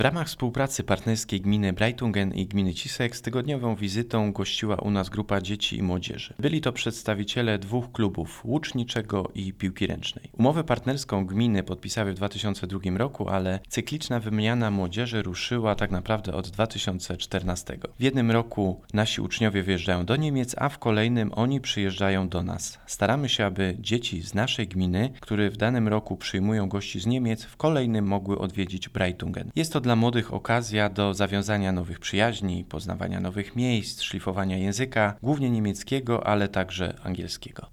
W ramach współpracy partnerskiej gminy Breitungen i gminy Cisek z tygodniową wizytą gościła u nas grupa dzieci i młodzieży. Byli to przedstawiciele dwóch klubów, łuczniczego i piłki ręcznej. Umowę partnerską gminy podpisały w 2002 roku, ale cykliczna wymiana młodzieży ruszyła tak naprawdę od 2014. W jednym roku nasi uczniowie wyjeżdżają do Niemiec, a w kolejnym oni przyjeżdżają do nas. Staramy się, aby dzieci z naszej gminy, które w danym roku przyjmują gości z Niemiec, w kolejnym mogły odwiedzić Breitungen. Jest to dla młodych okazja do zawiązania nowych przyjaźni, poznawania nowych miejsc, szlifowania języka, głównie niemieckiego, ale także angielskiego.